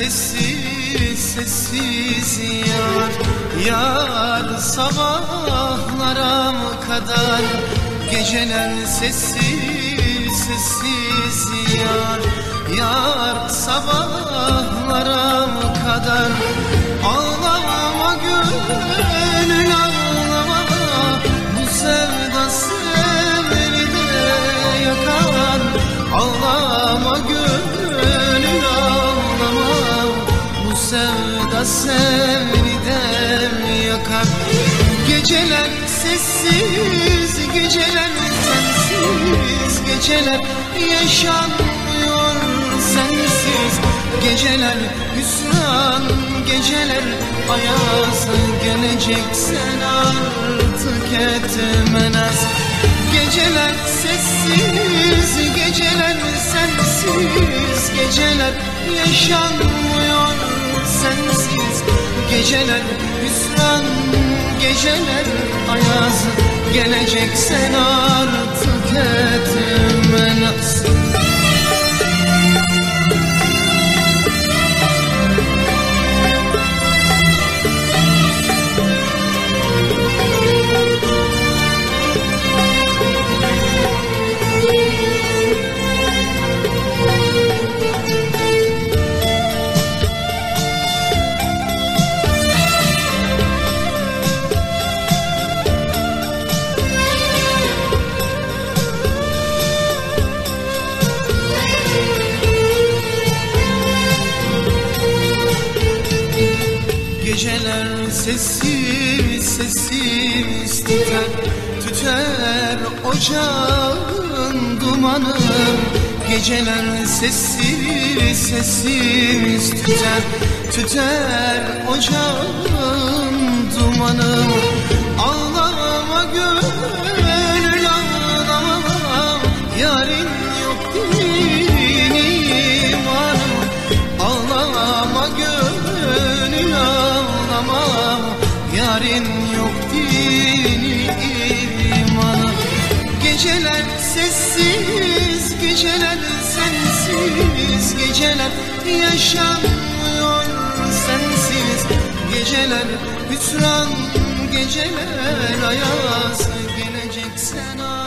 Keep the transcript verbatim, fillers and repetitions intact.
sessiz sessiz yar, yar sabahlara kadar. Geceler sessiz sessiz yar, yar sabahlara kadar. Ağlama gönül ağlama, bu sevda seni de yakar. Ağlama gönül ağlama, bu sevda seni de yakar. Geceler sessiz, geceler sensiz, geceler yaşanmıyor sensiz. Geceler hüsran, geceler ayaz, geleceksen artık etme naz. Geceler sessiz, geceler sensiz, geceler yaşanmıyor sensiz. Geceler hüsran, geceler ayaz, geleceksen artık etme naz. Geceler sessiz sessiz tüter, tüter ocağın dumanı. Geceler sessiz sessiz tüter, tüter ocağın dumanı. Ağlama gönül ağlama, yarın yok din imanı. Ağlama gönül ağlama, yarın yok dini imanı. Geceler sessiz, geceler sensiz, geceler yaşanmıyor sensiz. Geceler hüsran, geceler ayaz, geleceksen